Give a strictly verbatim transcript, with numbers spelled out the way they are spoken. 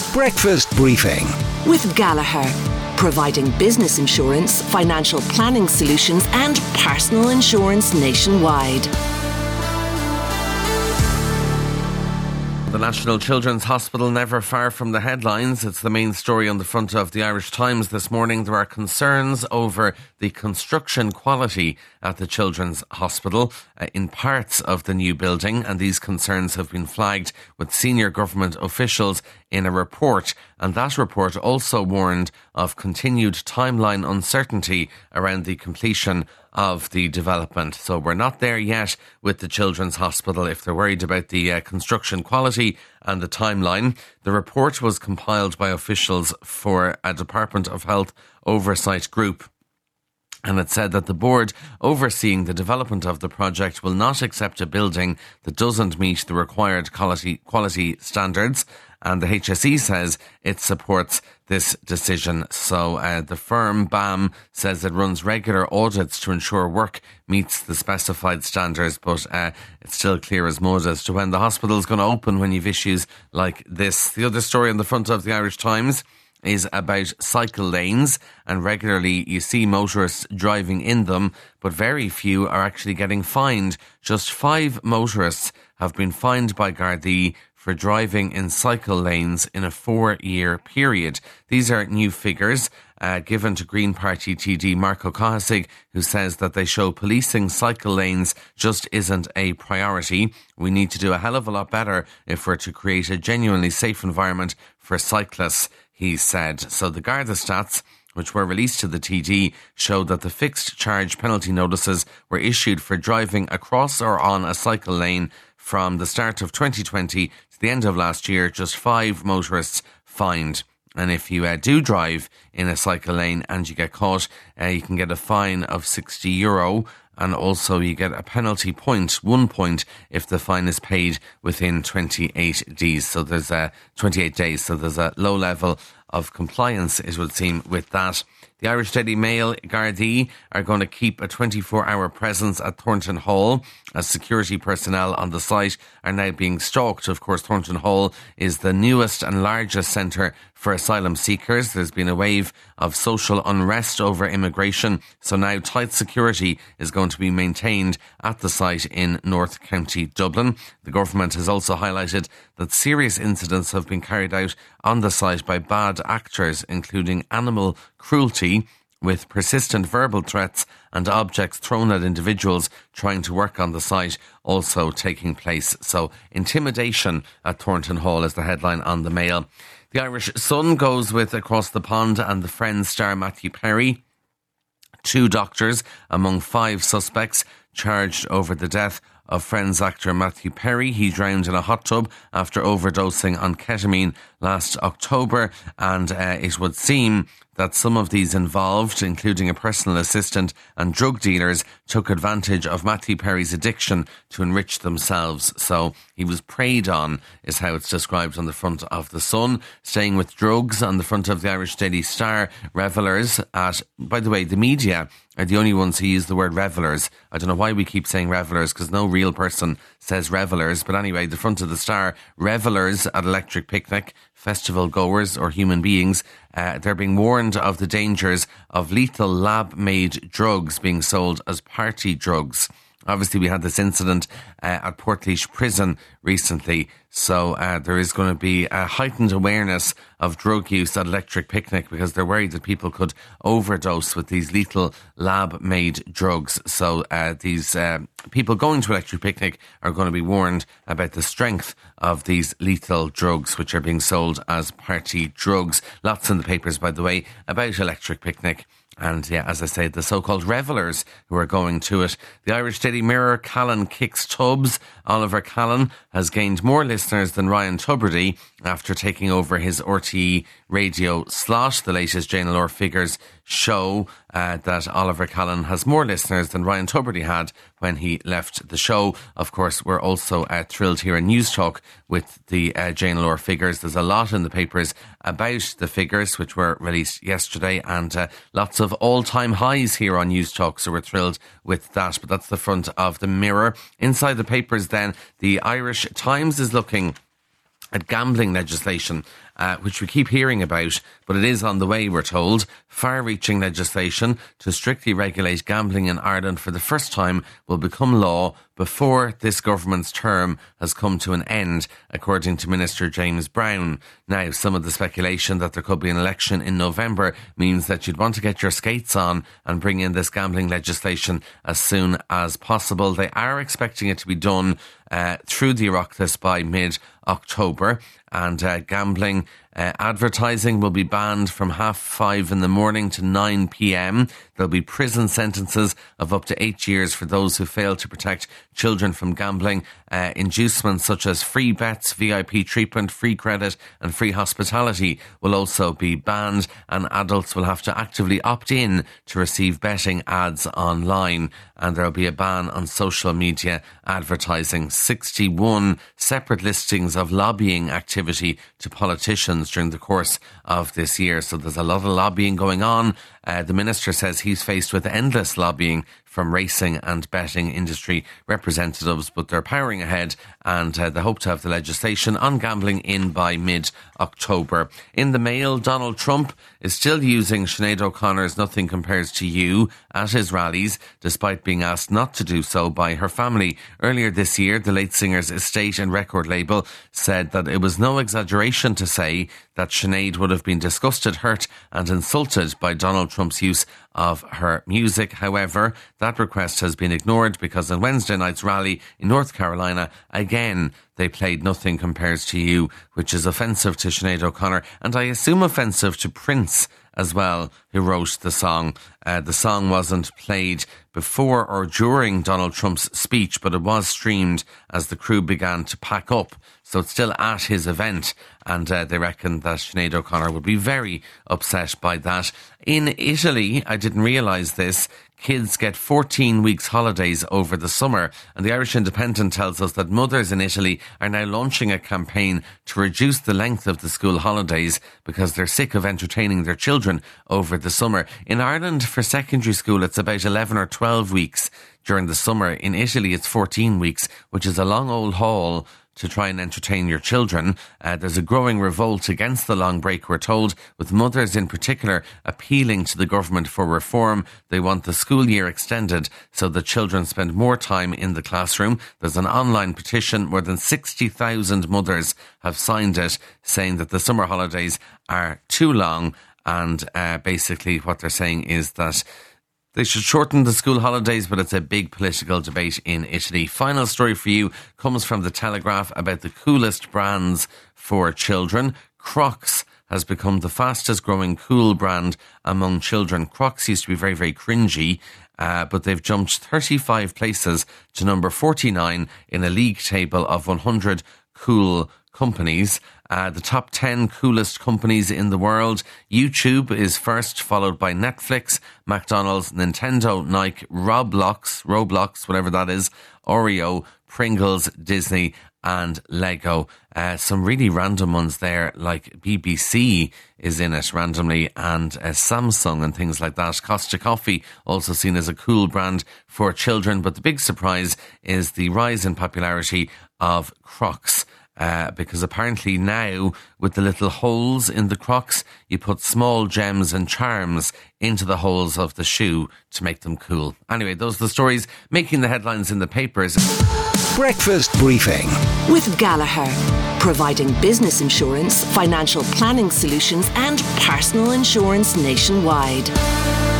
Breakfast Briefing with Gallagher, providing business insurance, financial planning solutions and personal insurance nationwide. The National Children's Hospital never far from the headlines. It's the main story on the front of the Irish Times this morning. There are concerns over the construction quality at the Children's Hospital uh, in parts of the new building, and these concerns have been flagged with senior government officials in a report. And that report also warned of continued timeline uncertainty around the completion of the development. So we're not there yet with the Children's Hospital if they're worried about the uh, construction quality and the timeline. The report was compiled by officials for a Department of Health oversight group. And it said that the board overseeing the development of the project will not accept a building that doesn't meet the required quality quality standards. And the H S E says it supports this decision. So uh, the firm, B A M, says it runs regular audits to ensure work meets the specified standards. But uh, it's still clear as mud as to when the hospital is going to open when you've issues like this. The other story on the front of the Irish Times is about cycle lanes, and regularly you see motorists driving in them, but very few are actually getting fined. Just five motorists have been fined by Gardaí for driving in cycle lanes in a four-year period. These are new figures uh, given to Green Party T D Marco Kohasig, who says that they show policing cycle lanes just isn't a priority. We need to do a hell of a lot better if we're to create a genuinely safe environment for cyclists, he said. So the Garda stats, which were released to the T D, showed that the fixed charge penalty notices were issued for driving across or on a cycle lane from the start of twenty twenty to the end of last year. Just five motorists fined. And if you uh, do drive in a cycle lane and you get caught, uh, you can get a fine of sixty euro. And also you get a penalty point, one point, if the fine is paid within twenty-eight days. So there's a twenty-eight days. So there's a low level of compliance, it would seem, with that. The Irish Daily Mail Gardaí are going to keep a twenty-four hour presence at Thornton Hall as security personnel on the site are now being stalked. Of course, Thornton Hall is the newest and largest centre for asylum seekers. There's been a wave of social unrest over immigration, so now tight security is going to be maintained at the site in North County Dublin. The government has also highlighted that serious incidents have been carried out on the site by bad actors, including animal cruelty, with persistent verbal threats and objects thrown at individuals trying to work on the site also taking place. So intimidation at Thornton Hall is the headline on the Mail. The Irish Sun goes with Across the Pond and the Friends star Matthew Perry. Two doctors among five suspects charged over the death of Friends actor Matthew Perry. He drowned in a hot tub after overdosing on ketamine last October, and uh, it would seem that some of these involved, including a personal assistant and drug dealers, took advantage of Matthew Perry's addiction to enrich themselves. So he was preyed on, is how it's described on the front of the Sun. Staying with drugs, on the front of the Irish Daily Star, revellers at, by the way, the media are the only ones who use the word revellers. I don't know why we keep saying revellers, because no real person says revellers. But anyway, the front of the Star, revellers at Electric Picnic, festival goers or human beings, uh, they're being warned of the dangers of lethal lab-made drugs being sold as party drugs. Obviously, we had this incident uh, at Portlaoise Prison recently, so uh, there is going to be a heightened awareness of drug use at Electric Picnic because they're worried that people could overdose with these lethal lab-made drugs. So uh, these uh, people going to Electric Picnic are going to be warned about the strength of these lethal drugs, which are being sold as party drugs. Lots in the papers, by the way, about Electric Picnic. And yeah, as I say, the so-called revellers who are going to it. The Irish Daily Mirror, Callan kicks tubs. Oliver Callan has gained more listeners than Ryan Tubridy after taking over his R T E radio slot. The latest Jane Law figures show uh, that Oliver Callan has more listeners than Ryan Tubridy had when he left the show. Of course, we're also uh, thrilled here in News Talk with the uh, Jane Law figures. There's a lot in the papers about the figures, which were released yesterday, and uh, lots of all-time highs here on News Talk, so we're thrilled with that. But that's the front of the Mirror. Inside the papers then, the Irish Times is looking at gambling legislation uh, which we keep hearing about, but it is on the way, we're told. Far-reaching legislation to strictly regulate gambling in Ireland for the first time will become law before this government's term has come to an end, according to Minister James Browne. Now, some of the speculation that there could be an election in November means that you'd want to get your skates on and bring in this gambling legislation as soon as possible. They are expecting it to be done uh, through the Oireachtas by mid-October, and uh, gambling uh, advertising will be banned from half five in the morning to nine p.m. There'll be prison sentences of up to eight years for those who fail to protect children from gambling. Uh, inducements such as free bets, V I P treatment, free credit and free hospitality will also be banned, and adults will have to actively opt in to receive betting ads online, and there'll be a ban on social media advertising. sixty-one separate listings of lobbying activity to politicians during the course of this year. So there's a lot of lobbying going on. Uh, the minister says he's faced with endless lobbying from racing and betting industry representatives, but they're powering ahead, and uh, they hope to have the legislation on gambling in by mid-October. In the Mail, Donald Trump is still using Sinead O'Connor's Nothing Compares to You at his rallies, despite being asked not to do so by her family. Earlier this year, the late singer's estate and record label said that it was no exaggeration to say that Sinead would have been disgusted, hurt and insulted by Donald Trump's use of her music. However, that request has been ignored because on Wednesday night's rally in North Carolina, again, they played Nothing Compares to You, which is offensive to Sinead O'Connor, and I assume offensive to Prince as well, who wrote the song. Uh, the song wasn't played before or during Donald Trump's speech, but it was streamed as the crew began to pack up. So it's still at his event, and uh, they reckon that Sinead O'Connor would be very upset by that. In Italy, I didn't realise this, kids get fourteen weeks holidays over the summer, and the Irish Independent tells us that mothers in Italy are now launching a campaign to reduce the length of the school holidays because they're sick of entertaining their children over the summer. In Ireland, for secondary school, it's about eleven or twelve weeks during the summer. In Italy, it's fourteen weeks, which is a long old haul to try and entertain your children. Uh, there's a growing revolt against the long break, we're told, with mothers in particular appealing to the government for reform. They want the school year extended so that children spend more time in the classroom. There's an online petition. More than sixty thousand mothers have signed it, saying that the summer holidays are too long, and uh, basically what they're saying is that they should shorten the school holidays, but it's a big political debate in Italy. Final story for you comes from the Telegraph about the coolest brands for children. Crocs has become the fastest growing cool brand among children. Crocs used to be very, very cringy, uh, but they've jumped thirty-five places to number forty-nine in a league table of one hundred cool companies. Uh, the top ten coolest companies in the world. YouTube is first, followed by Netflix, McDonald's, Nintendo, Nike, Roblox, Roblox, whatever that is, Oreo, Pringles, Disney and Lego. Uh, some really random ones there, like B B C is in it randomly, and uh, Samsung and things like that. Costa Coffee, also seen as a cool brand for children. But the big surprise is the rise in popularity of Crocs. Uh, because apparently now, with the little holes in the Crocs, you put small gems and charms into the holes of the shoe to make them cool. Anyway, those are the stories making the headlines in the papers. Breakfast Briefing with Gallagher, providing business insurance, financial planning solutions and personal insurance nationwide.